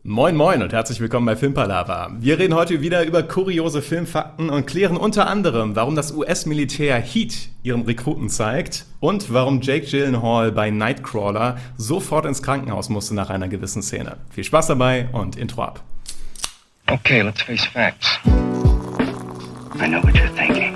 Moin moin und herzlich willkommen bei Filmpalava. Wir reden heute wieder über kuriose Filmfakten und klären unter anderem, warum das US-Militär Heat ihren Rekruten zeigt und warum Jake Gyllenhaal bei Nightcrawler sofort ins Krankenhaus musste nach einer gewissen Szene. Viel Spaß dabei und Intro ab. Okay, let's face facts. I know what you're thinking.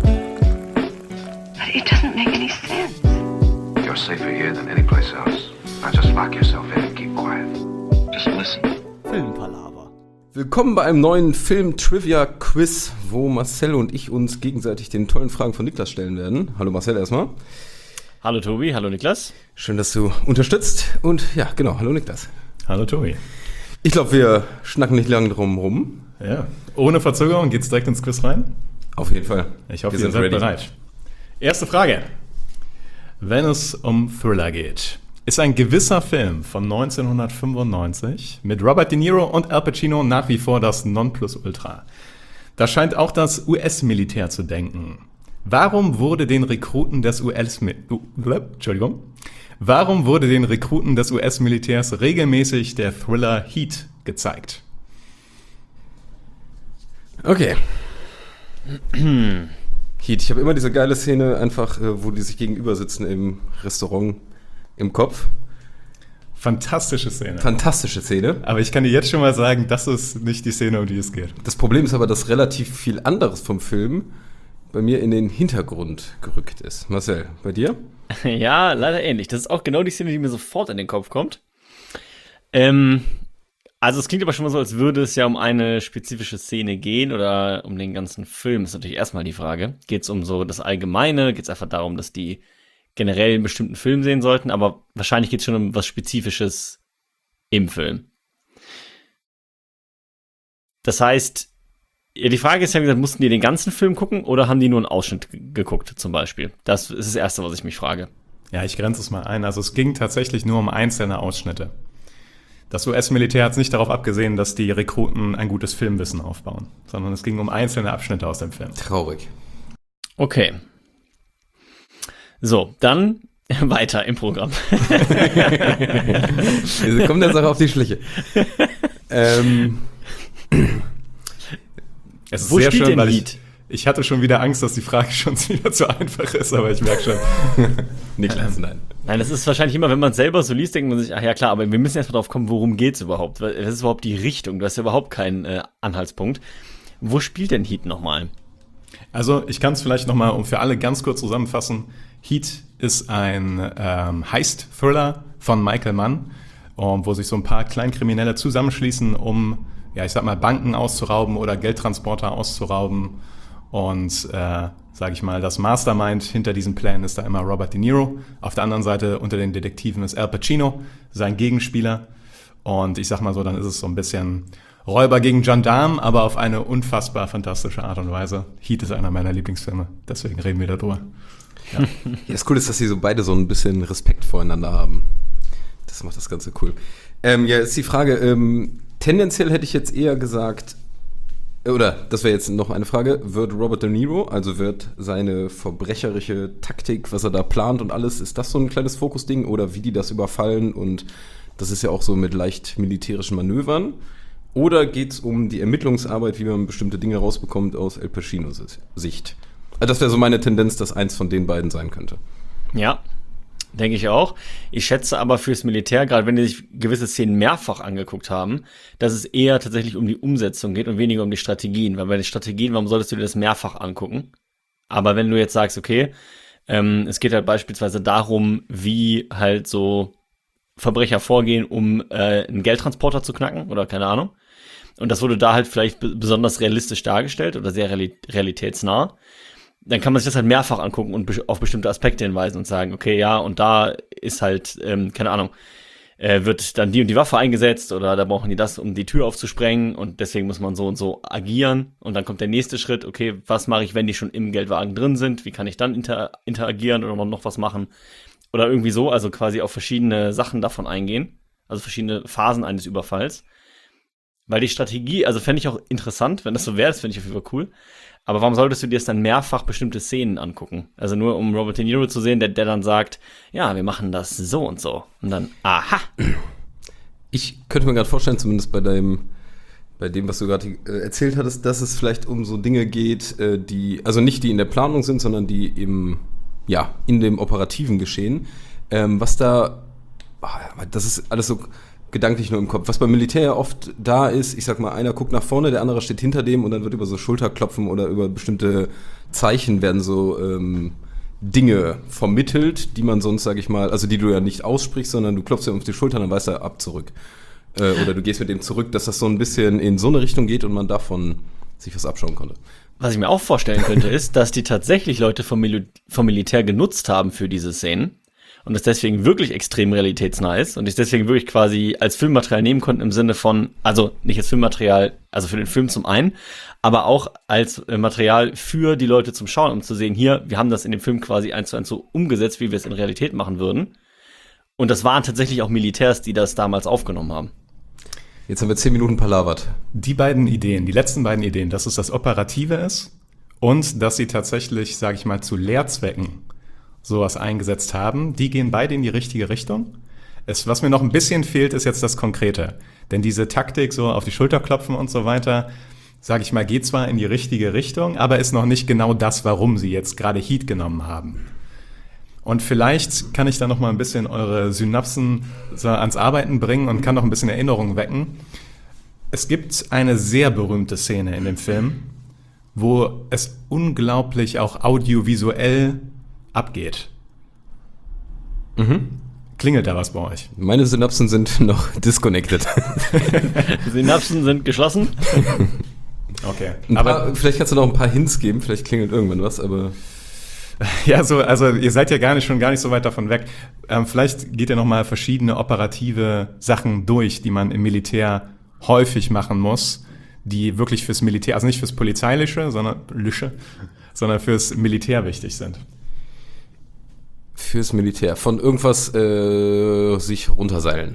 But it doesn't make any sense. You're safer here than any place else. Now just lock yourself in and keep quiet. Just listen. Filmpalava. Willkommen bei einem neuen Film-Trivia-Quiz, wo Marcel und ich uns gegenseitig den tollen Fragen von Niklas stellen werden. Hallo Marcel erstmal. Hallo Tobi, hallo Niklas. Schön, dass du unterstützt. Und ja, genau, hallo Niklas. Hallo Tobi. Ich glaube, wir schnacken nicht lange drum rum. Ja, ohne Verzögerung geht's direkt ins Quiz rein. Auf jeden Fall. Ich hoffe, wir ihr seid bereit. Erste Frage. Wenn es um Thriller geht, ist ein gewisser Film von 1995 mit Robert De Niro und Al Pacino nach wie vor das Nonplusultra. Da scheint auch das US-Militär zu denken. Warum wurde den Rekruten des US-Militärs regelmäßig der Thriller Heat gezeigt? Okay. Heat. Ich habe immer diese geile Szene einfach, wo die sich gegenüber sitzen im Restaurant im Kopf. Fantastische Szene. Fantastische Szene. Aber ich kann dir jetzt schon mal sagen, das ist nicht die Szene, um die es geht. Das Problem ist aber, dass relativ viel anderes vom Film bei mir in den Hintergrund gerückt ist. Marcel, bei dir? Ja, leider ähnlich. Das ist auch genau die Szene, die mir sofort in den Kopf kommt. Also es klingt aber schon mal so, als würde es ja um eine spezifische Szene gehen oder um den ganzen Film. Ist natürlich erstmal die Frage. Geht es um so das Allgemeine? Geht es einfach darum, dass die generell einen bestimmten Film sehen sollten? Aber wahrscheinlich geht es schon um was Spezifisches im Film. Das heißt, ja, die Frage ist ja, wie gesagt, mussten die den ganzen Film gucken oder haben die nur einen Ausschnitt geguckt zum Beispiel? Das ist das Erste, was ich mich frage. Ja, ich grenze es mal ein. Also es ging tatsächlich nur um einzelne Ausschnitte. Das US-Militär hat es nicht darauf abgesehen, dass die Rekruten ein gutes Filmwissen aufbauen, sondern es ging um einzelne Abschnitte aus dem Film. Traurig. Okay. So, dann weiter im Programm. Wir kommen der Sache auf die Schliche. Es ist Wo sehr spielt schön, denn weil Heat? ich hatte schon wieder Angst, dass die Frage schon wieder zu einfach ist, aber ich merke schon. Niklas, nein. Nein, das ist wahrscheinlich immer, wenn man es selber so liest, denkt man sich, ach ja klar, aber wir müssen erstmal drauf kommen, worum geht's überhaupt? Was ist überhaupt die Richtung? Du hast ja überhaupt keinen Anhaltspunkt. Wo spielt denn Heat nochmal? Also ich kann es vielleicht nochmal für alle ganz kurz zusammenfassen. Heat ist ein Heist-Thriller von Michael Mann, wo sich so ein paar Kleinkriminelle zusammenschließen, um, ja, ich sag mal, Banken auszurauben oder Geldtransporter auszurauben. Und, sage ich mal, das Mastermind hinter diesen Plänen ist da immer Robert De Niro. Auf der anderen Seite unter den Detektiven ist Al Pacino, sein Gegenspieler. Und ich sag mal so, dann ist es so ein bisschen Räuber gegen Gendarm, aber auf eine unfassbar fantastische Art und Weise. Heat ist einer meiner Lieblingsfilme, deswegen reden wir darüber. Ja. Ja, das Coole ist, dass sie so beide so ein bisschen Respekt voreinander haben. Das macht das Ganze cool. Ja, ist die Frage, tendenziell hätte ich jetzt eher gesagt, oder das wäre jetzt noch eine Frage, wird Robert De Niro, also wird seine verbrecherische Taktik, was er da plant und alles, ist das so ein kleines Fokusding oder wie die das überfallen und das ist ja auch so mit leicht militärischen Manövern? Oder geht es um die Ermittlungsarbeit, wie man bestimmte Dinge rausbekommt aus Al Pacinos Sicht? Also das wäre so meine Tendenz, dass eins von den beiden sein könnte. Ja, denke ich auch. Ich schätze aber fürs Militär, gerade wenn die sich gewisse Szenen mehrfach angeguckt haben, dass es eher tatsächlich um die Umsetzung geht und weniger um die Strategien. Weil bei den Strategien, warum solltest du dir das mehrfach angucken? Aber wenn du jetzt sagst, okay, es geht halt beispielsweise darum, wie halt so Verbrecher vorgehen, um einen Geldtransporter zu knacken oder keine Ahnung. Und das wurde da halt vielleicht besonders realistisch dargestellt oder sehr realitätsnah. Dann kann man sich das halt mehrfach angucken und auf bestimmte Aspekte hinweisen und sagen, okay, ja, und da ist halt, keine Ahnung, wird dann die und die Waffe eingesetzt oder da brauchen die das, um die Tür aufzusprengen und deswegen muss man so und so agieren. Und dann kommt der nächste Schritt, okay, was mache ich, wenn die schon im Geldwagen drin sind? Wie kann ich dann interagieren oder noch was machen? Oder irgendwie so, also quasi auf verschiedene Sachen davon eingehen, also verschiedene Phasen eines Überfalls. Weil die Strategie, also fände ich auch interessant, wenn das so wäre, das fände ich auf jeden Fall cool. Aber warum solltest du dir jetzt dann mehrfach bestimmte Szenen angucken? Also nur um Robert De Niro zu sehen, der dann sagt, ja, wir machen das so und so. Und dann, aha. Ich könnte mir gerade vorstellen, zumindest bei dem, was du gerade erzählt hattest, dass es vielleicht um so Dinge geht, die in der Planung sind, sondern die in dem operativen Geschehen. Das ist alles so gedanklich nur im Kopf. Was beim Militär ja oft da ist, ich sag mal, einer guckt nach vorne, der andere steht hinter dem und dann wird über so Schulterklopfen oder über bestimmte Zeichen werden so Dinge vermittelt, die man sonst, sag ich mal, also die du ja nicht aussprichst, sondern du klopfst ihm auf die Schulter, dann weiß er ab zurück. Oder du gehst mit dem zurück, dass das so ein bisschen in so eine Richtung geht und man davon sich was abschauen konnte. Was ich mir auch vorstellen könnte, ist, dass die tatsächlich Leute vom Militär genutzt haben für diese Szenen und das deswegen wirklich extrem realitätsnah ist und es deswegen wirklich quasi als Filmmaterial nehmen konnten im Sinne von, also nicht als Filmmaterial, also für den Film zum einen, aber auch als Material für die Leute zum Schauen, um zu sehen, hier, wir haben das in dem Film quasi 1:1 so umgesetzt, wie wir es in Realität machen würden. Und das waren tatsächlich auch Militärs, die das damals aufgenommen haben. Jetzt haben wir 10 Minuten palavert. Die letzten beiden Ideen, dass es das Operative ist und dass sie tatsächlich, sage ich mal, zu Lehrzwecken sowas eingesetzt haben, die gehen beide in die richtige Richtung. Was mir noch ein bisschen fehlt, ist jetzt das Konkrete. Denn diese Taktik, so auf die Schulter klopfen und so weiter, sage ich mal, geht zwar in die richtige Richtung, aber ist noch nicht genau das, warum sie jetzt gerade Heat genommen haben. Und vielleicht kann ich da noch mal ein bisschen eure Synapsen so ans Arbeiten bringen und kann noch ein bisschen Erinnerungen wecken. Es gibt eine sehr berühmte Szene in dem Film, wo es unglaublich auch audiovisuell abgeht. Klingelt da was bei euch? Meine Synapsen sind noch disconnected. Synapsen sind geschlossen. Okay. Vielleicht kannst du noch ein paar Hints geben, vielleicht klingelt irgendwann was, aber... Ja, also ihr seid ja schon gar nicht so weit davon weg. Vielleicht geht ihr noch mal verschiedene operative Sachen durch, die man im Militär häufig machen muss, die wirklich fürs Militär, also nicht fürs Polizeiliche, sondern fürs Militär wichtig sind. Fürs Militär. Von irgendwas sich runterseilen.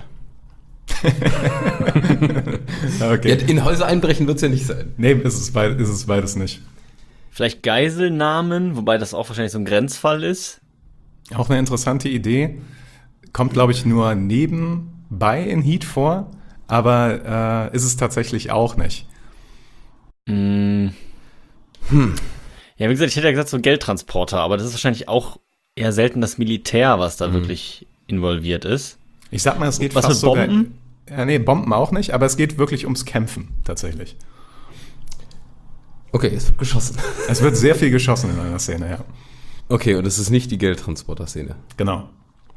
Okay. Ja, in Häuser einbrechen wird es ja nicht sein. Nee, ist es beides nicht. Vielleicht Geiselnahmen, wobei das auch wahrscheinlich so ein Grenzfall ist. Auch eine interessante Idee. Kommt, glaube ich, nur nebenbei in Heat vor, aber ist es tatsächlich auch nicht. Ja, wie gesagt, ich hätte ja gesagt, so Geldtransporter, aber das ist wahrscheinlich auch eher selten das Militär, was da wirklich involviert ist. Ich sag mal, es geht was fast mit sogar... Bomben? Nee, Bomben auch nicht, aber es geht wirklich ums Kämpfen, tatsächlich. Okay, es wird geschossen. Es wird sehr viel geschossen in einer Szene, ja. Okay, und es ist nicht die Geldtransporter-Szene. Genau.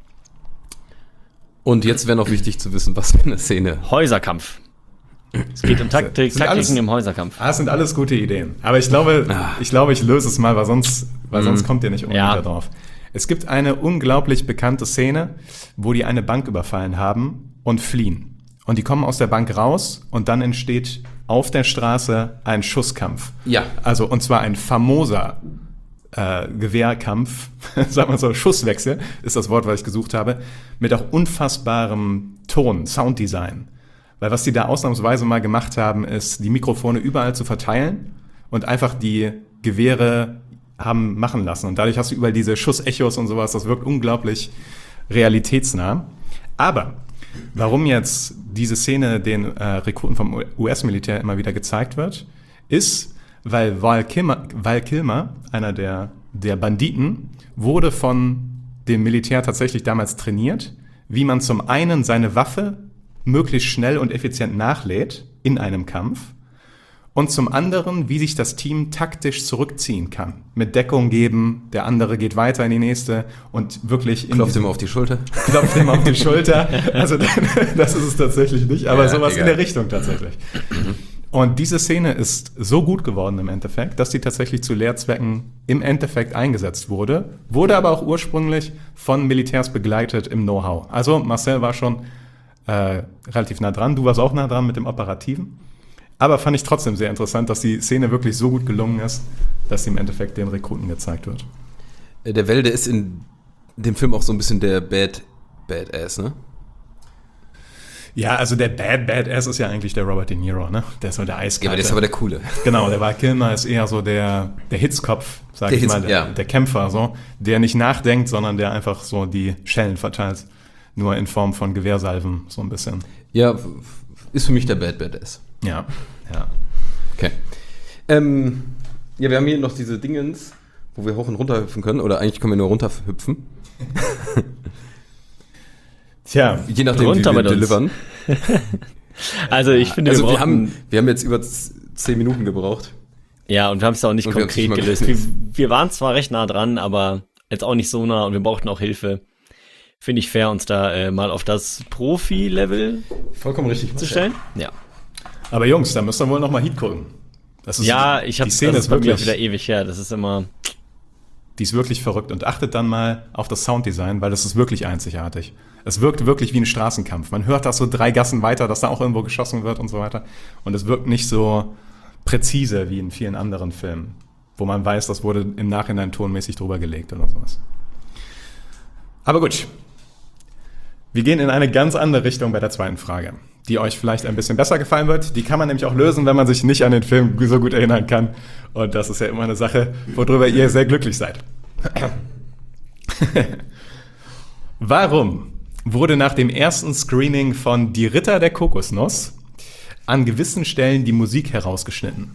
Und jetzt wäre noch wichtig zu wissen, was für eine Szene. Häuserkampf. Es geht um Taktiken im Häuserkampf. Das sind alles gute Ideen. Aber ich glaube, ich löse es mal, weil sonst kommt ihr nicht unbedingt da drauf. Es gibt eine unglaublich bekannte Szene, wo die eine Bank überfallen haben und fliehen. Und die kommen aus der Bank raus und dann entsteht auf der Straße ein Schusskampf. Ja. Also, und zwar ein famoser Gewehrkampf, sagen wir so, Schusswechsel ist das Wort, was ich gesucht habe, mit auch unfassbarem Ton, Sounddesign. Weil was die da ausnahmsweise mal gemacht haben, ist, die Mikrofone überall zu verteilen und einfach die Gewehre haben machen lassen. Und dadurch hast du überall diese Schussechos und sowas, das wirkt unglaublich realitätsnah. Aber warum jetzt diese Szene den Rekruten vom US-Militär immer wieder gezeigt wird, ist, weil Val Kilmer, einer der Banditen, wurde von dem Militär tatsächlich damals trainiert, wie man zum einen seine Waffe möglichst schnell und effizient nachlädt in einem Kampf und zum anderen, wie sich das Team taktisch zurückziehen kann. Mit Deckung geben, der andere geht weiter in die nächste und wirklich... Klopft ihm auf die Schulter. Klopft ihm auf die Schulter. Also das ist es tatsächlich nicht, aber sowas egal. In der Richtung tatsächlich. Und diese Szene ist so gut geworden im Endeffekt, dass die tatsächlich zu Lehrzwecken im Endeffekt eingesetzt wurde aber auch ursprünglich von Militärs begleitet im Know-how. Also Marcel war schon relativ nah dran, du warst auch nah dran mit dem Operativen. Aber fand ich trotzdem sehr interessant, dass die Szene wirklich so gut gelungen ist, dass sie im Endeffekt den Rekruten gezeigt wird. Der Welde ist in dem Film auch so ein bisschen der Badass, ne? Ja, also der Badass ist ja eigentlich der Robert De Niro, ne? Der ist so der Eiskalte. Ja, aber der ist aber der Coole. Genau, der Val Kilmer ist eher so der Hitzkopf, sag ich mal, der Kämpfer, so, der nicht nachdenkt, sondern der einfach so die Schellen verteilt. nur in Form von Gewehrsalven, so ein bisschen. Ja, ist für mich der Bad Badass. Ja. Okay. Ja, wir haben hier noch diese Dingens, wo wir hoch und runter hüpfen können. Oder eigentlich können wir nur runter hüpfen. Tja, Je nachdem, Runter wie wir mit uns. delivern. Also ich finde, Also wir brauchen- haben jetzt über 10 Minuten gebraucht. Ja, und wir haben es auch nicht Und wir haben's konkret nicht mal gelöst. gelöst. Wir waren zwar recht nah dran, aber jetzt auch nicht so nah und wir brauchten auch Hilfe. Finde ich fair, uns da mal auf das Profi-Level Vollkommen richtig. zu stellen. Ja. aber Jungs, da müsst ihr wohl nochmal Heat gucken. Das ist, Ja, ich habe die Szene das ist bei mir auch wirklich, wieder ewig her. Das ist immer. die ist wirklich verrückt und achtet dann mal auf das Sounddesign, weil das ist wirklich einzigartig. Es wirkt wirklich wie ein Straßenkampf. Man hört das so 3 Gassen weiter, dass da auch irgendwo geschossen wird und so weiter. Und es wirkt nicht so präzise wie in vielen anderen Filmen, wo man weiß, das wurde im Nachhinein tonmäßig drüber gelegt oder sowas. Aber gut. Wir gehen in eine ganz andere Richtung bei der zweiten Frage, die euch vielleicht ein bisschen besser gefallen wird. Die kann man nämlich auch lösen, wenn man sich nicht an den Film so gut erinnern kann. Und das ist ja immer eine Sache, worüber ihr sehr glücklich seid. Warum wurde nach dem ersten Screening von Die Ritter der Kokosnuss an gewissen Stellen die Musik herausgeschnitten?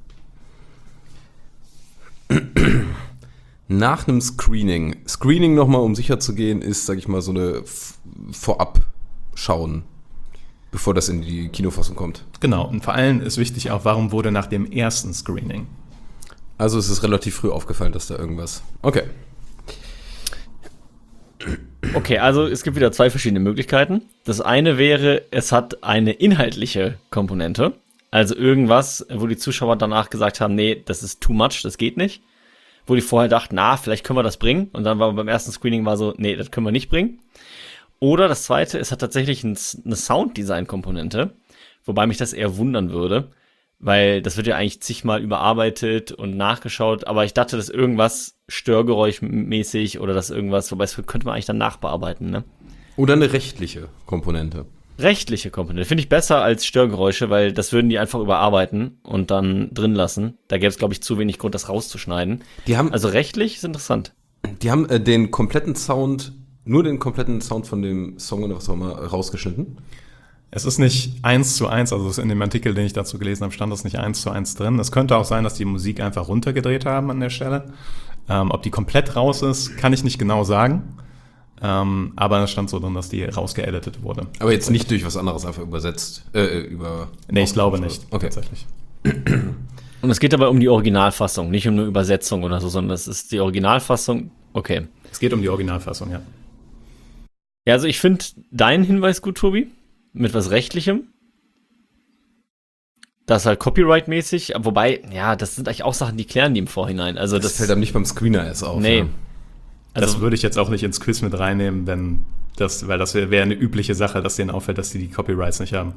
Nach einem Screening. Screening nochmal, um sicher zu gehen, ist, sag ich mal, so eine Vorab-Schauen, bevor das in die Kinofassung kommt. Genau, und vor allem ist wichtig auch, warum wurde nach dem ersten Screening? Also es ist relativ früh aufgefallen, dass da irgendwas... Okay. Okay, also es gibt wieder 2 verschiedene Möglichkeiten. Das eine wäre, es hat eine inhaltliche Komponente. Also irgendwas, wo die Zuschauer danach gesagt haben, nee, das ist too much, das geht nicht. Wo die vorher dachten, vielleicht können wir das bringen. Und dann war beim ersten Screening so, nee, das können wir nicht bringen. Oder das zweite, es hat tatsächlich eine Sounddesign-Komponente. Wobei mich das eher wundern würde. Weil das wird ja eigentlich zigmal überarbeitet und nachgeschaut. Aber ich dachte, dass irgendwas störgeräuschmäßig oder dass irgendwas, wobei das könnte man eigentlich dann nachbearbeiten, ne? Oder eine rechtliche Komponente. Rechtliche Komponente finde ich besser als Störgeräusche, weil das würden die einfach überarbeiten und dann drin lassen. Da gäbe es, glaube ich, zu wenig Grund, das rauszuschneiden. Die haben, Also rechtlich ist interessant. die haben den kompletten Sound, nur den kompletten Sound von dem Song oder was auch immer rausgeschnitten. Es ist nicht 1:1, also in dem Artikel, den ich dazu gelesen habe, stand das nicht 1:1 drin. Es könnte auch sein, dass die Musik einfach runtergedreht haben an der Stelle. Ob die komplett raus ist, kann ich nicht genau sagen. Aber es stand so drin, dass die rausgeeditet wurde. Aber jetzt nicht durch was anderes einfach übersetzt. Nee, ich glaube nicht, Okay. tatsächlich. Und es geht dabei um die Originalfassung, nicht um eine Übersetzung oder so, sondern das ist die Originalfassung. Okay. Es geht um die Originalfassung, ja. Ja, also ich finde deinen Hinweis gut, Tobi, mit was Rechtlichem. Das ist halt Copyright-mäßig, wobei, ja, das sind eigentlich auch Sachen, die klären die im Vorhinein. Also Das fällt einem nicht beim Screener erst auf. nee. Ja. Also, Das würde ich jetzt auch nicht ins Quiz mit reinnehmen, weil das wäre eine übliche Sache, dass denen auffällt, dass die Copyrights nicht haben.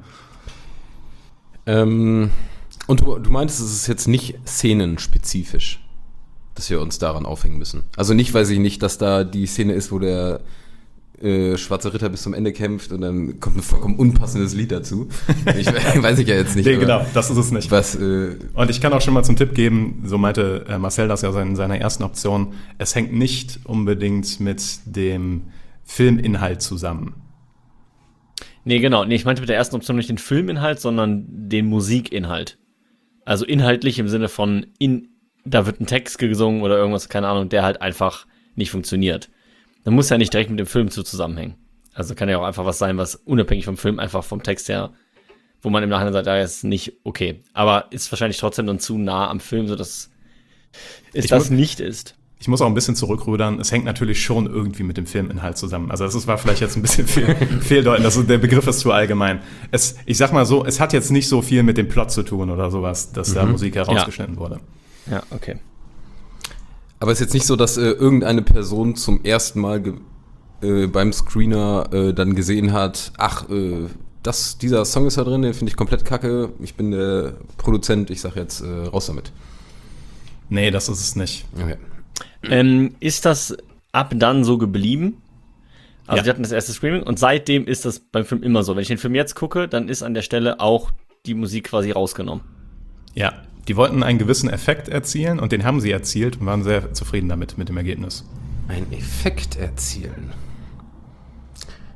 Und du meintest, es ist jetzt nicht szenenspezifisch, dass wir uns daran aufhängen müssen. Also nicht, weiß ich nicht, dass da die Szene ist, wo der schwarze Ritter bis zum Ende kämpft und dann kommt ein vollkommen unpassendes Lied dazu. Weiß ich ja jetzt nicht. Nee, aber genau, das ist es nicht. Was, Und ich kann auch schon mal zum Tipp geben, so meinte Marcel das ja in seiner ersten Option, es hängt nicht unbedingt mit dem Filminhalt zusammen. nee, genau. Nee, ich meinte mit der ersten Option nicht den Filminhalt, sondern den Musikinhalt. Also inhaltlich im Sinne von, da wird ein Text gesungen oder irgendwas, keine Ahnung, der halt einfach nicht funktioniert. Dann muss ja nicht direkt mit dem Film zusammenhängen. Also kann ja auch einfach was sein, was unabhängig vom Film, einfach vom Text her, wo man im Nachhinein sagt, ist nicht okay. Aber ist wahrscheinlich trotzdem dann zu nah am Film, sodass es das nicht ist. Ich muss auch ein bisschen zurückrudern. Es hängt natürlich schon irgendwie mit dem Filminhalt zusammen. Also war vielleicht jetzt ein bisschen fehldeutend. Also der Begriff ist zu allgemein. Ich sag mal so, es hat jetzt nicht so viel mit dem Plot zu tun oder sowas, dass da Musik herausgeschnitten wurde. Ja, okay. aber es ist jetzt nicht so, dass irgendeine Person zum ersten Mal beim Screener dann gesehen hat, dieser Song ist da drin, den finde ich komplett kacke, ich bin der Produzent, ich sag jetzt raus damit. Nee, das ist es nicht. Okay. Ist das ab dann so geblieben? Also Ja. die hatten das erste Screening und seitdem ist das beim Film immer so. Wenn ich den Film jetzt gucke, dann ist an der Stelle auch die Musik quasi rausgenommen. Ja, die wollten einen gewissen Effekt erzielen und den haben sie erzielt und waren sehr zufrieden mit dem Ergebnis. Ein Effekt erzielen.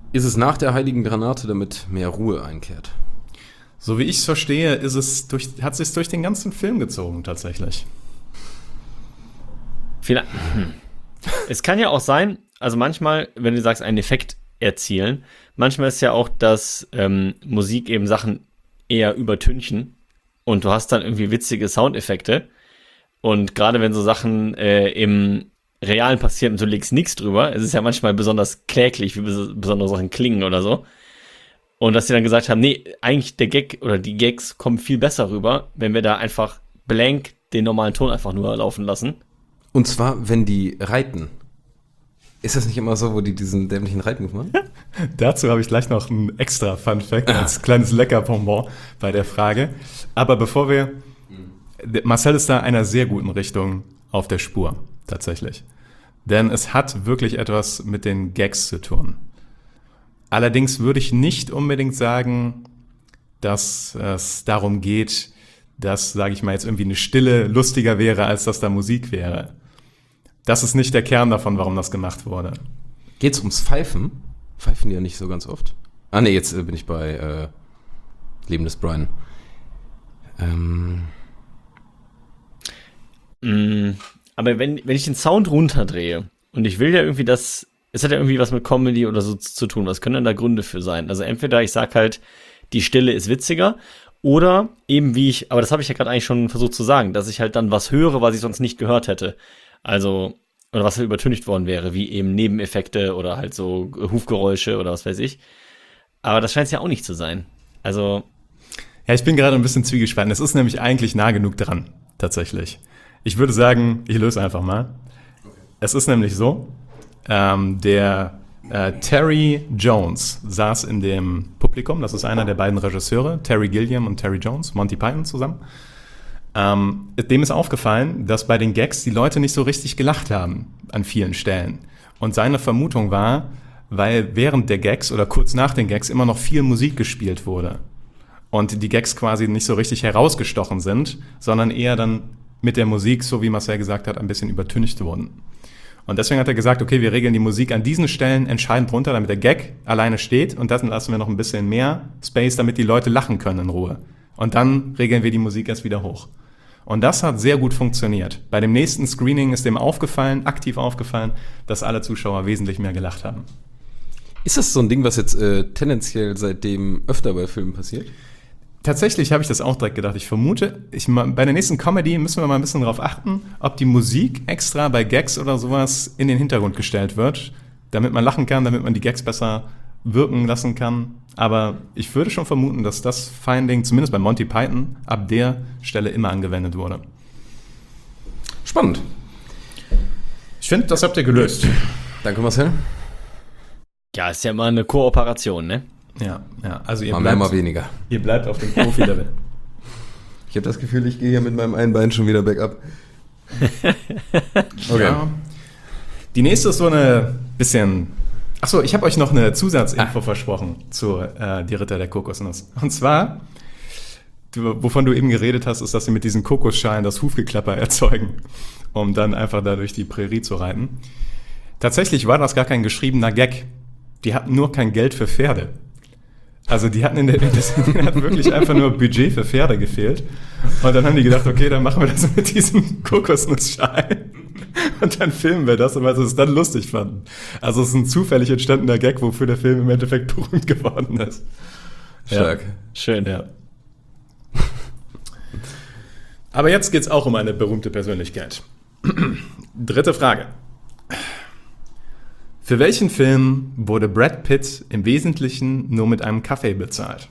Ist es nach der heiligen Granate, damit mehr Ruhe einkehrt? So wie ich es verstehe, hat es sich durch den ganzen Film gezogen, tatsächlich. Vielleicht. Es kann ja auch sein, also manchmal, wenn du sagst, einen Effekt erzielen, manchmal ist ja auch, dass Musik eben Sachen eher übertünchen und du hast dann irgendwie witzige Soundeffekte und gerade wenn so Sachen im Realen passieren und du legst nichts drüber, es ist ja manchmal besonders kläglich, wie besondere Sachen klingen oder so. Und dass sie dann gesagt haben, nee, eigentlich der Gag oder die Gags kommen viel besser rüber, wenn wir da einfach blank den normalen Ton einfach nur laufen lassen. Und zwar, wenn die reiten. Ist das nicht immer so, wo die diesen dämlichen Reitmove machen? Dazu habe ich gleich noch einen extra Fun-Fact als kleines Leckerponbon bei der Frage. Aber bevor wir... Marcel ist da einer sehr guten Richtung auf der Spur, tatsächlich. Denn es hat wirklich etwas mit den Gags zu tun. Allerdings würde ich nicht unbedingt sagen, dass es darum geht, dass, sage ich mal, jetzt irgendwie eine Stille lustiger wäre, als dass da Musik wäre. Das ist nicht der Kern davon, warum das gemacht wurde. Geht's ums Pfeifen? Pfeifen die ja nicht so ganz oft. Ah ne, jetzt bin ich bei Leben des Brian. Aber wenn ich den Sound runterdrehe und ich will ja irgendwie es hat ja irgendwie was mit Comedy oder so zu tun, was können denn da Gründe für sein? Also entweder ich sag halt, die Stille ist witziger oder eben aber das habe ich ja gerade eigentlich schon versucht zu sagen, dass ich halt dann was höre, was ich sonst nicht gehört hätte. Also, oder was halt übertüncht worden wäre, wie eben Nebeneffekte oder halt so Hufgeräusche oder was weiß ich. Aber das scheint es ja auch nicht zu sein. Also. Ja, ich bin gerade ein bisschen zwiegespalten. Es ist nämlich eigentlich nah genug dran, tatsächlich. Ich würde sagen, ich löse einfach mal. Okay. Es ist nämlich so, der Terry Jones saß in dem Publikum, das ist einer der beiden Regisseure, Terry Gilliam und Terry Jones, Monty Python zusammen. Dem ist aufgefallen, dass bei den Gags die Leute nicht so richtig gelacht haben an vielen Stellen. Und seine Vermutung war, weil während der Gags oder kurz nach den Gags immer noch viel Musik gespielt wurde und die Gags quasi nicht so richtig herausgestochen sind, sondern eher dann mit der Musik, so wie Marcel gesagt hat, ein bisschen übertüncht wurden. Und deswegen hat er gesagt, okay, wir regeln die Musik an diesen Stellen entscheidend runter, damit der Gag alleine steht und dann lassen wir noch ein bisschen mehr Space, damit die Leute lachen können in Ruhe. Und dann regeln wir die Musik erst wieder hoch. Und das hat sehr gut funktioniert. Bei dem nächsten Screening ist dem aktiv aufgefallen, dass alle Zuschauer wesentlich mehr gelacht haben. Ist das so ein Ding, was jetzt tendenziell seitdem öfter bei Filmen passiert? Tatsächlich habe ich das auch direkt gedacht. Ich vermute, bei der nächsten Comedy müssen wir mal ein bisschen darauf achten, ob die Musik extra bei Gags oder sowas in den Hintergrund gestellt wird, damit man lachen kann, damit man die Gags besser wirken lassen kann. Aber ich würde schon vermuten, dass das Finding, zumindest bei Monty Python, ab der Stelle immer angewendet wurde. Spannend. Ich finde, das habt ihr gelöst. Danke, Marcel. Ja, ist ja immer eine Kooperation, ne? Ja. Also mal mehr, mal weniger. Ihr bleibt auf dem Profi-Level. Ich habe das Gefühl, ich gehe hier mit meinem einen Bein schon wieder bergab. Okay. Ja. Die nächste ist so eine bisschen... Achso, ich habe euch noch eine Zusatzinfo versprochen zu Die Ritter der Kokosnuss. Und zwar, wovon du eben geredet hast, ist, dass sie mit diesen Kokosschalen das Hufgeklapper erzeugen, um dann einfach da durch die Prärie zu reiten. Tatsächlich war das gar kein geschriebener Gag. Die hatten nur kein Geld für Pferde. Also die hatten hat wirklich einfach nur Budget für Pferde gefehlt. Und dann haben die gedacht, okay, dann machen wir das mit diesen Kokosnussschalen. Und dann filmen wir das, weil sie es dann lustig fanden. Also es ist ein zufällig entstandener Gag, wofür der Film im Endeffekt berühmt geworden ist. Stark. Ja. Schön, ja. Aber jetzt geht's auch um eine berühmte Persönlichkeit. Dritte Frage. Für welchen Film wurde Brad Pitt im Wesentlichen nur mit einem Kaffee bezahlt?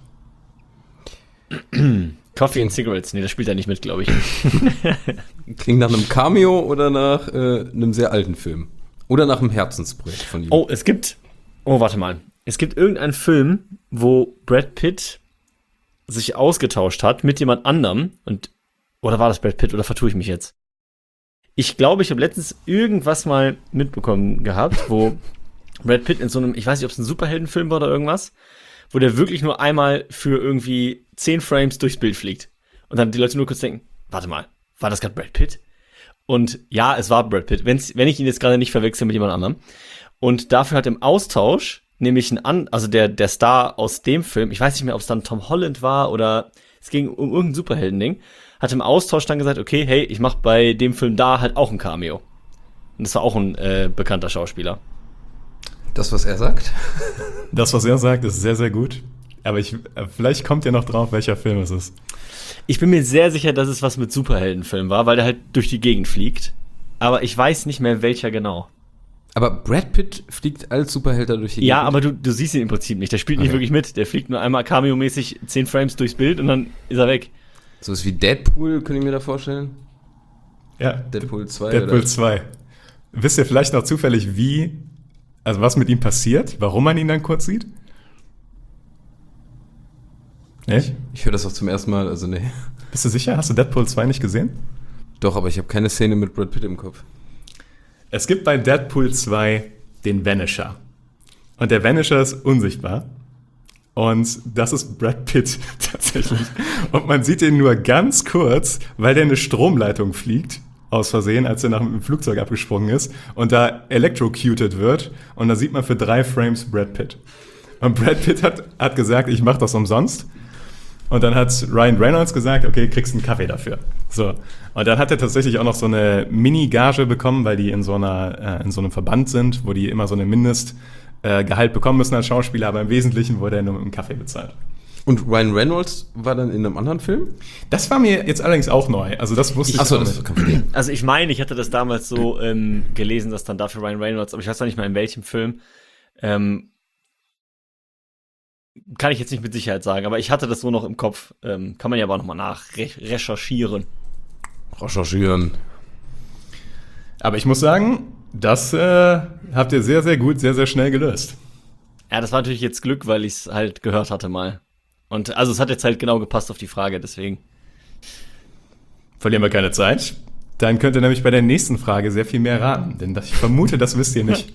Coffee and Cigarettes. Nee, das spielt er nicht mit, glaube ich. Klingt nach einem Cameo oder nach einem sehr alten Film? Oder nach einem Herzensprojekt von ihm? Warte mal. Es gibt irgendeinen Film, wo Brad Pitt sich ausgetauscht hat mit jemand anderem. Oder war das Brad Pitt oder vertue ich mich jetzt? Ich glaube, ich habe letztens irgendwas mal mitbekommen gehabt, wo Brad Pitt in so einem, ich weiß nicht, ob es ein Superheldenfilm war oder irgendwas, wo der wirklich nur einmal für irgendwie 10 Frames durchs Bild fliegt. Und dann die Leute nur kurz denken, warte mal, war das gerade Brad Pitt? Und ja, es war Brad Pitt, wenn ich ihn jetzt gerade nicht verwechsel mit jemand anderem. Und dafür hat im Austausch nämlich also der Star aus dem Film, ich weiß nicht mehr, ob es dann Tom Holland war oder es ging um irgendein Superhelden-Ding, hat im Austausch dann gesagt, okay, hey, ich mache bei dem Film da halt auch ein Cameo. Und das war auch ein bekannter Schauspieler. Das, was er sagt? Das, was er sagt, ist sehr, sehr gut. Aber vielleicht kommt ihr noch drauf, welcher Film es ist. Ich bin mir sehr sicher, dass es was mit Superheldenfilm war, weil der halt durch die Gegend fliegt. Aber ich weiß nicht mehr, welcher genau. Aber Brad Pitt fliegt als Superheld da durch die Gegend? Ja, aber du siehst ihn im Prinzip nicht. Der spielt nicht wirklich mit. Der fliegt nur einmal cameo-mäßig 10 Frames durchs Bild und dann ist er weg. So was wie Deadpool, könnt ihr mir da vorstellen? Ja. Deadpool 2? Deadpool oder? 2. Wisst ihr vielleicht noch zufällig, also was mit ihm passiert? Warum man ihn dann kurz sieht? Nee? Ich höre das auch zum ersten Mal, also nee. Bist du sicher? Hast du Deadpool 2 nicht gesehen? Doch, aber ich habe keine Szene mit Brad Pitt im Kopf. Es gibt bei Deadpool 2 den Vanisher. Und der Vanisher ist unsichtbar. Und das ist Brad Pitt tatsächlich. Und man sieht ihn nur ganz kurz, weil der eine Stromleitung fliegt, aus Versehen, als er nach dem Flugzeug abgesprungen ist und da electrocuted wird. Und da sieht man für 3 Frames Brad Pitt. Und Brad Pitt hat gesagt, ich mache das umsonst. Und dann hat Ryan Reynolds gesagt, okay, kriegst einen Kaffee dafür. So. Und dann hat er tatsächlich auch noch so eine Mini-Gage bekommen, weil die in so einem Verband sind, wo die immer so eine Mindestgehalt bekommen müssen als Schauspieler, aber im Wesentlichen wurde er nur mit einem Kaffee bezahlt. Und Ryan Reynolds war dann in einem anderen Film? Das war mir jetzt allerdings auch neu. Also das wusste ich Achso, auch das nicht. kann man nicht. Also ich meine, ich hatte das damals so gelesen, dass dann dafür Ryan Reynolds, aber ich weiß noch nicht mal in welchem Film, kann ich jetzt nicht mit Sicherheit sagen, aber ich hatte das so noch im Kopf. Kann man ja aber nochmal recherchieren. Recherchieren. Aber ich muss sagen, das habt ihr sehr, sehr gut, sehr, sehr schnell gelöst. Ja, das war natürlich jetzt Glück, weil ich es halt gehört hatte mal. Und also es hat jetzt halt genau gepasst auf die Frage, deswegen. Verlieren wir keine Zeit. Dann könnt ihr nämlich bei der nächsten Frage sehr viel mehr raten, denn ich vermute, das wisst ihr nicht.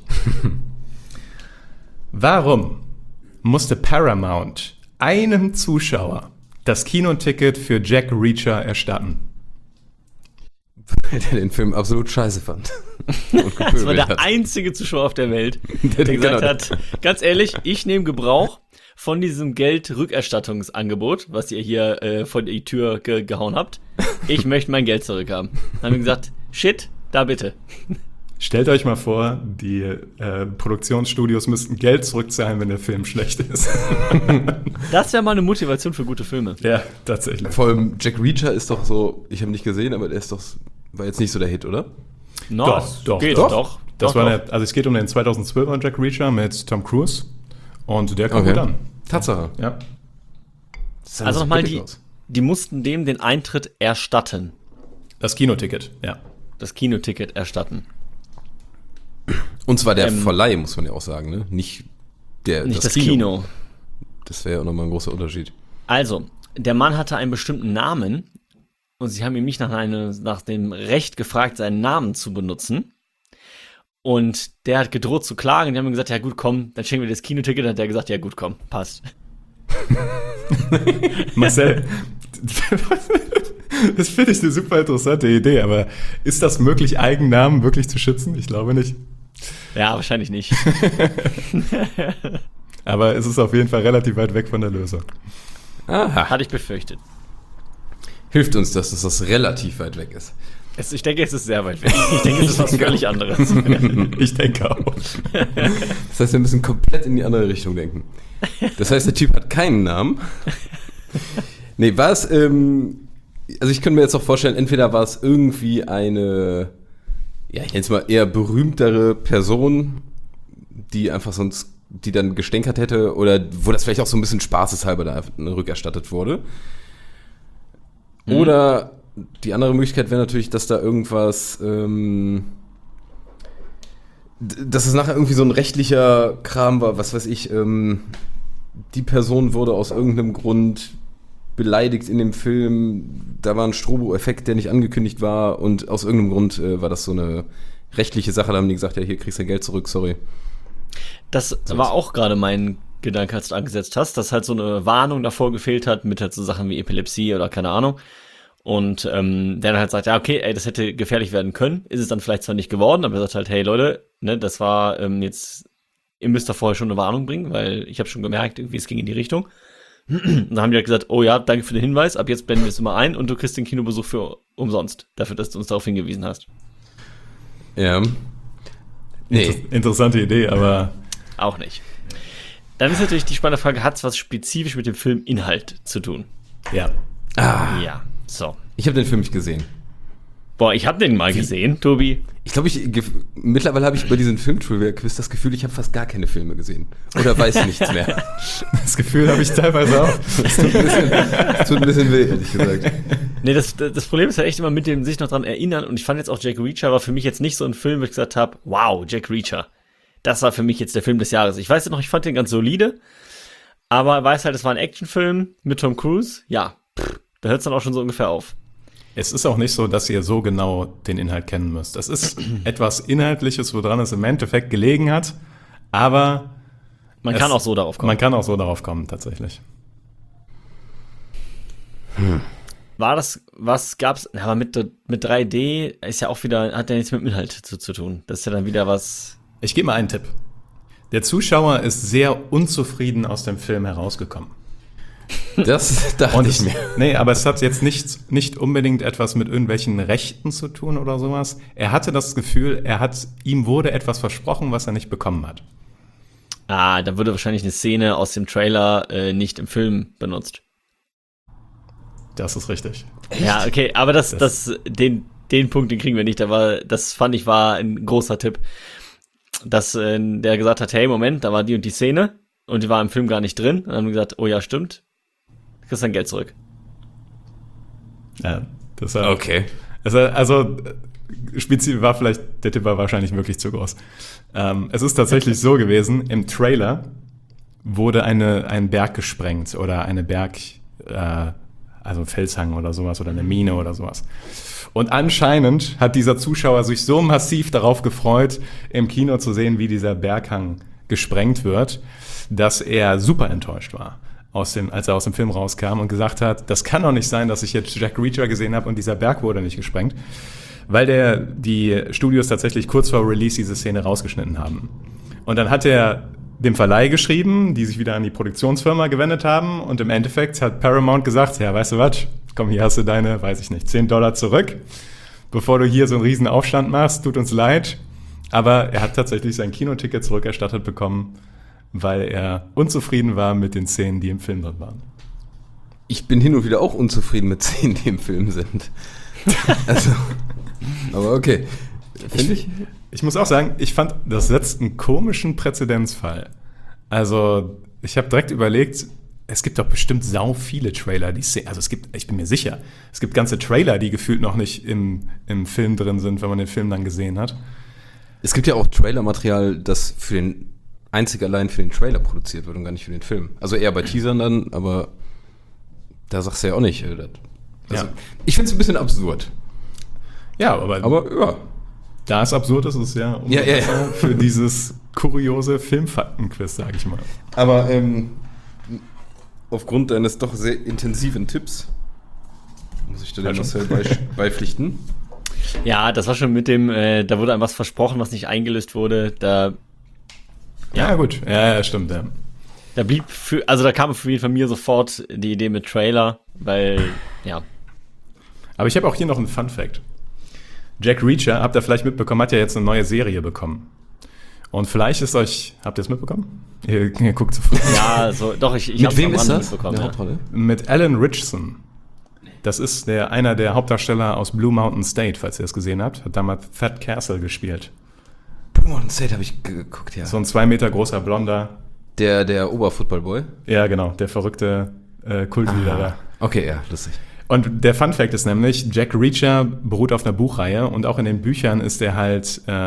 Warum musste Paramount einem Zuschauer das Kinoticket für Jack Reacher erstatten? Weil der den Film absolut scheiße fand. Und Das war der hat. einzige Zuschauer auf der Welt, Der der gesagt genau- hat, ganz ehrlich, ich nehme Gebrauch von diesem Geldrückerstattungsangebot, was ihr hier vor die Tür gehauen habt. Ich möchte mein Geld zurückhaben. Dann haben wir gesagt, shit, da bitte. Stellt euch mal vor, die Produktionsstudios müssten Geld zurückzahlen, wenn der Film schlecht ist. Das wäre mal eine Motivation für gute Filme. Ja, tatsächlich. Vor allem Jack Reacher ist doch so, ich habe ihn nicht gesehen, aber der ist doch, war jetzt nicht so der Hit, oder? No, geht doch. Das Doch, war doch. also es geht um den 2012er Jack Reacher mit Tom Cruise und der kam gut an. Tatsache. Ja. Das sah Also so nochmal, billig aus. die mussten dem den Eintritt erstatten. Das Kinoticket, ja. Das Kinoticket erstatten. Und zwar der Verleih, muss man ja auch sagen, ne? Nicht Nicht das Kino. Das wäre ja auch nochmal ein großer Unterschied. Also, der Mann hatte einen bestimmten Namen und sie haben ihn nicht nach dem Recht gefragt, seinen Namen zu benutzen. Und der hat gedroht zu klagen. Die haben ihm gesagt, ja gut, komm, dann schenken wir das Kinoticket. Dann hat der gesagt, ja gut, komm, passt. Marcel, das finde ich eine super interessante Idee, aber ist das möglich, Eigennamen wirklich zu schützen? Ich glaube nicht. Ja, wahrscheinlich nicht. Aber es ist auf jeden Fall relativ weit weg von der Lösung. Aha. Hatte ich befürchtet. Hilft uns, dass das relativ weit weg ist. Ich denke, es ist sehr weit weg. Ich denke, es ist was völlig anderes. Ich denke auch. Das heißt, wir müssen komplett in die andere Richtung denken. Das heißt, der Typ hat keinen Namen. Nee, war es, also ich könnte mir jetzt auch vorstellen, entweder war es irgendwie eine, ja, ich nenne es mal eher berühmtere Person, die einfach sonst, die dann gestänkert hätte, oder wo das vielleicht auch so ein bisschen spaßeshalber da rückerstattet wurde. Oder die andere Möglichkeit wäre natürlich, dass da irgendwas, dass es nachher irgendwie so ein rechtlicher Kram war, was weiß ich, die Person wurde aus irgendeinem Grund beleidigt in dem Film, da war ein Strobo-Effekt, der nicht angekündigt war, und aus irgendeinem Grund war das so eine rechtliche Sache, da haben die gesagt, ja, hier kriegst du dein Geld zurück, sorry. Das war auch gerade mein Gedanke, als du angesetzt hast, dass halt so eine Warnung davor gefehlt hat, mit halt so Sachen wie Epilepsie oder keine Ahnung. Und der dann halt sagt, ja, okay, ey, das hätte gefährlich werden können. Ist es dann vielleicht zwar nicht geworden, aber er sagt halt, hey Leute, ne, das war jetzt ihr müsst da vorher schon eine Warnung bringen, weil ich habe schon gemerkt, irgendwie es ging in die Richtung. Und dann haben die halt gesagt, oh ja, danke für den Hinweis, ab jetzt blenden wir es immer ein und du kriegst den Kinobesuch für umsonst, dafür, dass du uns darauf hingewiesen hast. Ja. Nee. Interessante Idee, aber Auch nicht. Dann ist natürlich die spannende Frage, hat es was spezifisch mit dem Filminhalt zu tun? ja. Ja, so. Ich habe den Film nicht gesehen. Boah, ich habe den mal gesehen, Tobi. Ich glaube, mittlerweile habe ich bei diesen Film-Trivia-Quiz das Gefühl, ich habe fast gar keine Filme gesehen. Oder weiß nichts mehr. Das Gefühl habe ich teilweise auch. Das tut ein bisschen weh, ehrlich gesagt. Nee, das Problem ist ja echt immer mit dem sich noch dran erinnern und ich fand jetzt auch Jack Reacher war für mich jetzt nicht so ein Film, wo ich gesagt habe, wow, Jack Reacher. Das war für mich jetzt der Film des Jahres. Ich weiß ja noch, ich fand den ganz solide, aber weiß halt, es war ein Actionfilm mit Tom Cruise. Ja, da hört es dann auch schon so ungefähr auf. Es ist auch nicht so, dass ihr so genau den Inhalt kennen müsst. Es ist etwas Inhaltliches, woran es im Endeffekt gelegen hat, aber Man kann auch so darauf kommen. Man kann auch so darauf kommen, tatsächlich. War das, was gab's, aber mit 3D ist ja auch wieder, hat ja nichts mit dem Inhalt zu tun. Das ist ja dann wieder was. Ich gebe mal einen Tipp. Der Zuschauer ist sehr unzufrieden aus dem Film herausgekommen. Das dachte ich mir. Nee, aber es hat jetzt nicht unbedingt etwas mit irgendwelchen Rechten zu tun oder sowas. Er hatte das Gefühl, ihm wurde etwas versprochen, was er nicht bekommen hat. Da wurde wahrscheinlich eine Szene aus dem Trailer nicht im Film benutzt. Das ist richtig. Ja, okay, aber den Punkt, den kriegen wir nicht. Das fand ich war ein großer Tipp. Dass der gesagt hat, hey, Moment, da war die und die Szene und die war im Film gar nicht drin. Und dann haben wir gesagt, oh ja, stimmt. Du kriegst dein Geld zurück. Ja, das war, Okay. Also spezifisch der Tipp war wahrscheinlich wirklich zu groß. Es ist tatsächlich so gewesen, im Trailer wurde ein Berg gesprengt oder eine also ein Felshang oder sowas oder eine Mine oder sowas. Und anscheinend hat dieser Zuschauer sich so massiv darauf gefreut, im Kino zu sehen, wie dieser Berghang gesprengt wird, dass er super enttäuscht war, als er aus dem Film rauskam und gesagt hat, das kann doch nicht sein, dass ich jetzt Jack Reacher gesehen habe und dieser Berg wurde nicht gesprengt, weil die Studios tatsächlich kurz vor Release diese Szene rausgeschnitten haben. Und dann hat er dem Verleih geschrieben, die sich wieder an die Produktionsfirma gewendet haben und im Endeffekt hat Paramount gesagt, ja, weißt du was, komm, hier hast du deine, weiß ich nicht, $10 zurück, bevor du hier so einen riesen Aufstand machst, tut uns leid. Aber er hat tatsächlich sein Kinoticket zurückerstattet bekommen, weil er unzufrieden war mit den Szenen, die im Film drin waren. Ich bin hin und wieder auch unzufrieden mit Szenen, die im Film sind. Also, aber okay. Finde ich. Ich muss auch sagen, ich fand, das setzt einen komischen Präzedenzfall. Also, ich habe direkt überlegt, es gibt doch bestimmt sau viele Trailer, ich bin mir sicher, es gibt ganze Trailer, die gefühlt noch nicht im Film drin sind, wenn man den Film dann gesehen hat. Es gibt ja auch Trailermaterial, das einzig allein für den Trailer produziert wird und gar nicht für den Film. Also eher bei Teasern dann, aber da sagst du ja auch nicht. Also, Ja. Ich finde es ein bisschen absurd. Ja, aber ja. da es absurd ist, ist es ja umso besser für dieses kuriose Filmfakten-Quiz, sage ich mal. Aber aufgrund deines doch sehr intensiven Tipps muss ich dir den Marcel beipflichten. Ja, das war schon mit dem, da wurde einem was versprochen, was nicht eingelöst wurde. Ja, gut. Ja, stimmt, ja. Da kam für jeden von mir sofort die Idee mit Trailer, weil, ja. Aber ich habe auch hier noch einen Fun-Fact. Jack Reacher, habt ihr vielleicht mitbekommen, hat ja jetzt eine neue Serie bekommen. Und vielleicht habt ihr es mitbekommen? Ihr guckt zu früh. Ja, doch, ich Mit hab's wem am ist Rande das? mitbekommen. Der Ja. Hauptrolle? Mit Alan Ritchson. Das ist einer der Hauptdarsteller aus Blue Mountain State, falls ihr das gesehen habt. Hat damals Thad Castle gespielt. Blue Mountain State habe ich geguckt, ja. So ein 2 Meter großer Blonder. Der Oberfootballboy? Ja, genau, der verrückte Kultleader. Okay, ja, lustig. Und der Fun-Fact ist nämlich, Jack Reacher beruht auf einer Buchreihe und auch in den Büchern ist er halt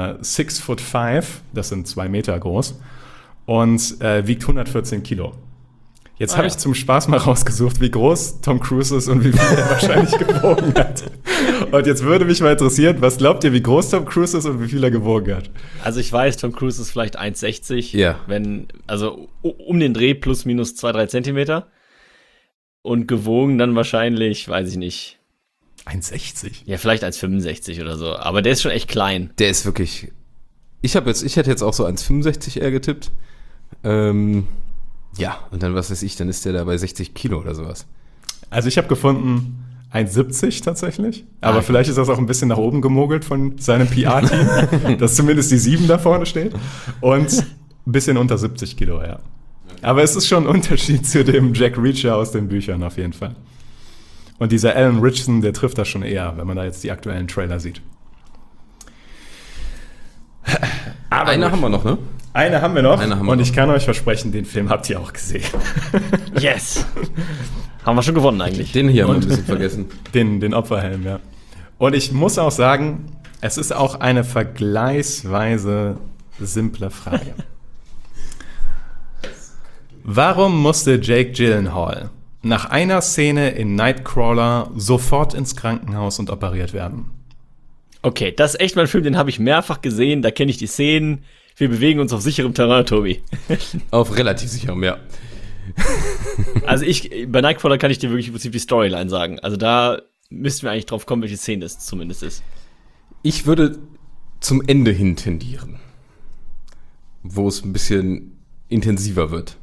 6'5", das sind 2 Meter groß, und wiegt 114 Kilo. Jetzt habe ich zum Spaß mal rausgesucht, wie groß Tom Cruise ist und wie viel er wahrscheinlich gewogen hat. Und jetzt würde mich mal interessieren, was glaubt ihr, wie groß Tom Cruise ist und wie viel er gewogen hat? Also ich weiß, Tom Cruise ist vielleicht 1,60. Ja. Also um den Dreh plus minus 2-3 Zentimeter. Und gewogen dann wahrscheinlich, weiß ich nicht. 1,60? Ja, vielleicht 1,65 oder so. Aber der ist schon echt klein. Der ist wirklich Ich hätte jetzt auch so 1,65 eher getippt. Ja, und dann, was weiß ich, dann ist der da bei 60 Kilo oder sowas. Also ich habe gefunden 1,70 tatsächlich. Aber vielleicht ist das auch ein bisschen nach oben gemogelt von seinem PR-Team, dass zumindest die 7 da vorne steht. Und ein bisschen unter 70 Kilo, ja. Aber es ist schon ein Unterschied zu dem Jack Reacher aus den Büchern auf jeden Fall. Und dieser Alan Ritchson, der trifft das schon eher, wenn man da jetzt die aktuellen Trailer sieht. Aber eine haben wir noch, ne? Eine haben wir noch. Und ich kann euch versprechen, den Film habt ihr auch gesehen. Yes! Haben wir schon gewonnen eigentlich. Den hier haben wir ein bisschen vergessen. Den Opferhelm, ja. Und ich muss auch sagen, es ist auch eine vergleichsweise simple Frage. Warum musste Jake Gyllenhaal nach einer Szene in Nightcrawler sofort ins Krankenhaus und operiert werden? Okay, das ist echt mal ein Film, den habe ich mehrfach gesehen, da kenne ich die Szenen. Wir bewegen uns auf sicherem Terrain, Tobi. Auf relativ sicherem, ja. Also bei Nightcrawler kann ich dir wirklich im Prinzip die Storyline sagen. Also da müssten wir eigentlich drauf kommen, welche Szene es zumindest ist. Ich würde zum Ende hin tendieren, wo es ein bisschen intensiver wird.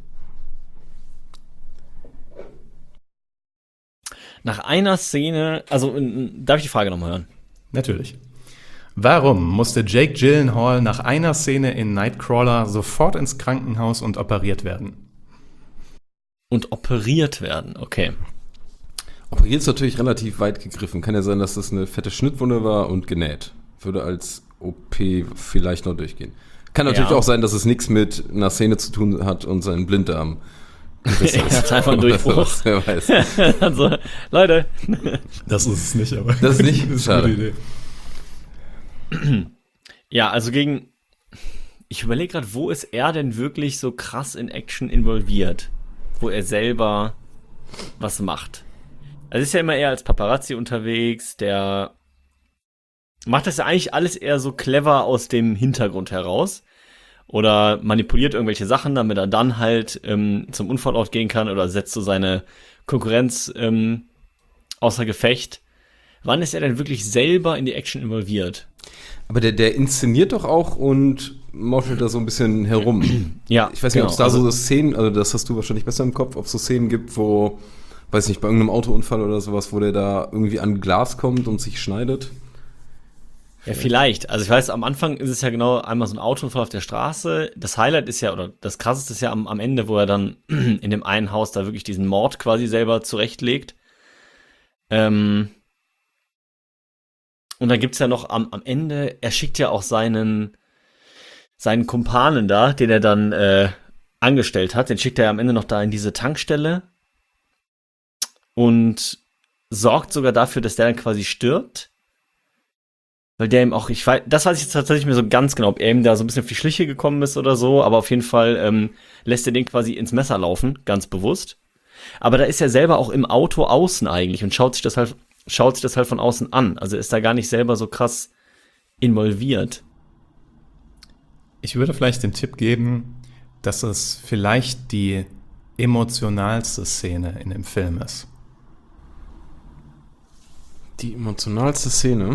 Nach einer Szene, also darf ich die Frage nochmal hören? Natürlich. Warum musste Jake Gyllenhaal nach einer Szene in Nightcrawler sofort ins Krankenhaus und operiert werden? Und operiert werden, okay. Operiert ist natürlich relativ weit gegriffen. Kann ja sein, dass das eine fette Schnittwunde war und genäht. Würde als OP vielleicht noch durchgehen. Kann natürlich auch sein, dass es nichts mit einer Szene zu tun hat und seinen Blinddarm. Das ist einfach ein Durchbruch. Wer weiß. Also, Leute. Das ist es nicht, aber das ist nicht. das ist eine gute Idee. Ja, also ich überlege gerade, wo ist er denn wirklich so krass in Action involviert? Wo er selber was macht. Also ist ja immer eher als Paparazzi unterwegs, der macht das ja eigentlich alles eher so clever aus dem Hintergrund heraus. Oder manipuliert irgendwelche Sachen, damit er dann halt zum Unfallort gehen kann oder setzt so seine Konkurrenz außer Gefecht. Wann ist er denn wirklich selber in die Action involviert? Aber der inszeniert doch auch und mauschelt da so ein bisschen herum. Ja, ich weiß nicht, ob es da so Szenen, also das hast du wahrscheinlich besser im Kopf, ob es so Szenen gibt, wo, weiß nicht, bei irgendeinem Autounfall oder sowas, wo der da irgendwie an Glas kommt und sich schneidet. Ja, vielleicht. Also ich weiß, am Anfang ist es ja genau einmal so ein Autounfall auf der Straße. Das Highlight ist ja, oder das Krasseste ist ja am Ende, wo er dann in dem einen Haus da wirklich diesen Mord quasi selber zurechtlegt. Und dann gibt's ja noch am Ende, er schickt ja auch seinen Kumpanen da, den er dann angestellt hat, den schickt er am Ende noch da in diese Tankstelle und sorgt sogar dafür, dass der dann quasi stirbt. Weil der ihm auch, das weiß ich jetzt tatsächlich mir so ganz genau, ob er ihm da so ein bisschen auf die Schliche gekommen ist oder so, aber auf jeden Fall lässt er den quasi ins Messer laufen, ganz bewusst. Aber da ist er selber auch im Auto außen eigentlich und schaut sich das halt von außen an. Also ist da gar nicht selber so krass involviert. Ich würde vielleicht den Tipp geben, dass es vielleicht die emotionalste Szene in dem Film ist. Die emotionalste Szene?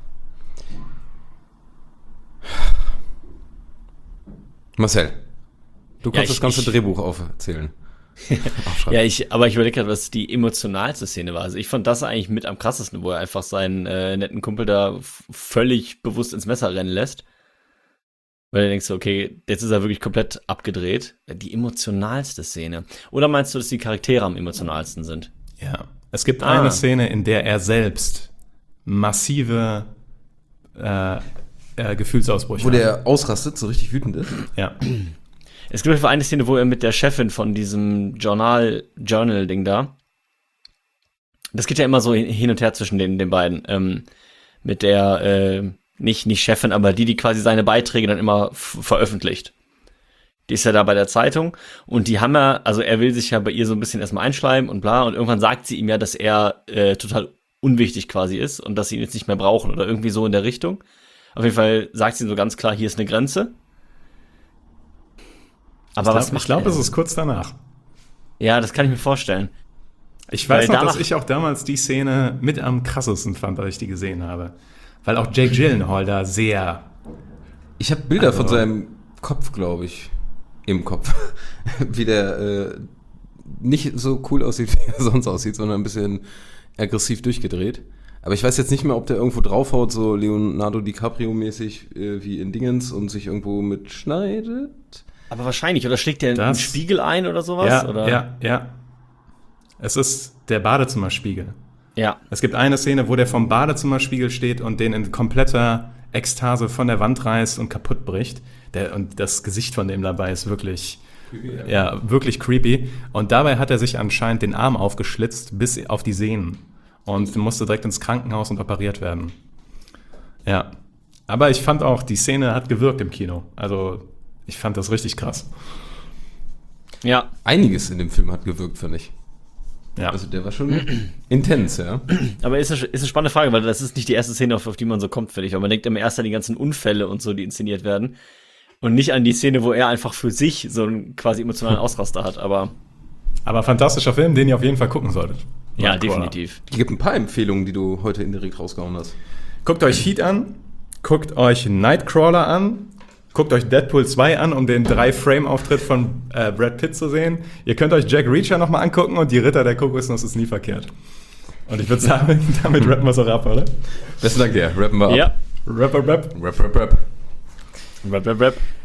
Marcel, du kannst das ganze Drehbuch aufzählen. Ja, aber ich überlege gerade, was die emotionalste Szene war. Also ich fand das eigentlich mit am krassesten, wo er einfach seinen netten Kumpel da völlig bewusst ins Messer rennen lässt. Weil du denkst, okay, jetzt ist er wirklich komplett abgedreht. Die emotionalste Szene. Oder meinst du, dass die Charaktere am emotionalsten sind? Ja, es gibt eine Szene, in der er selbst massive Gefühlsausbrüche hat. Wo der ausrastet, so richtig wütend ist? Ja. Es gibt einfach eine Szene, wo er mit der Chefin von diesem Journal-Ding da, das geht ja immer so hin und her zwischen den beiden, mit der, nicht Chefin, aber die quasi seine Beiträge dann immer veröffentlicht. Die ist ja da bei der Zeitung und die haben ja, also er will sich ja bei ihr so ein bisschen erstmal einschleimen und bla und irgendwann sagt sie ihm ja, dass er total unwichtig quasi ist und dass sie ihn jetzt nicht mehr brauchen oder irgendwie so in der Richtung. Auf jeden Fall sagt sie so ganz klar, hier ist eine Grenze. Aber ich glaube, es ist kurz danach. Ja, das kann ich mir vorstellen. Ich weiß noch, dass ich auch damals die Szene mit am krassesten fand, als ich die gesehen habe. Weil auch Jake Gyllenhaal da sehr Ich habe Bilder von seinem Kopf, glaube ich, im Kopf, wie der nicht so cool aussieht, wie er sonst aussieht, sondern ein bisschen aggressiv durchgedreht. Aber ich weiß jetzt nicht mehr, ob der irgendwo draufhaut, so Leonardo DiCaprio-mäßig wie in Dingens und sich irgendwo mitschneidet. Aber wahrscheinlich, oder schlägt der einen Spiegel ein oder sowas? Ja, oder? ja. Es ist der Badezimmerspiegel. Ja. Es gibt eine Szene, wo der vom Badezimmerspiegel steht und den in kompletter Ekstase von der Wand reißt und kaputt bricht. Und das Gesicht von dem dabei ist wirklich, wirklich creepy. Und dabei hat er sich anscheinend den Arm aufgeschlitzt bis auf die Sehnen und musste direkt ins Krankenhaus und operiert werden. Ja. Aber ich fand auch, die Szene hat gewirkt im Kino. Also ich fand das richtig krass. Ja. Einiges in dem Film hat gewirkt, finde ich. Ja. Also der war schon intens, ja. Aber ist eine spannende Frage, weil das ist nicht die erste Szene, auf die man so kommt, finde ich. Aber man denkt immer erst an die ganzen Unfälle und so, die inszeniert werden. Und nicht an die Szene, wo er einfach für sich so einen quasi emotionalen Ausraster hat. Aber fantastischer Film, den ihr auf jeden Fall gucken solltet. ja, Nightcrawler. definitiv. Es gibt ein paar Empfehlungen, die du heute indirekt rausgehauen hast. Guckt euch Heat an, guckt euch Nightcrawler an, guckt euch Deadpool 2 an, um den 3-Frame-Auftritt von Brad Pitt zu sehen. Ihr könnt euch Jack Reacher nochmal angucken und die Ritter der Kokosnuss ist nie verkehrt. Und ich würde sagen, damit rappen wir es auch ab, oder? Besten Dank dir. Rappen wir ab. Ja. Rap. Rap. Rap.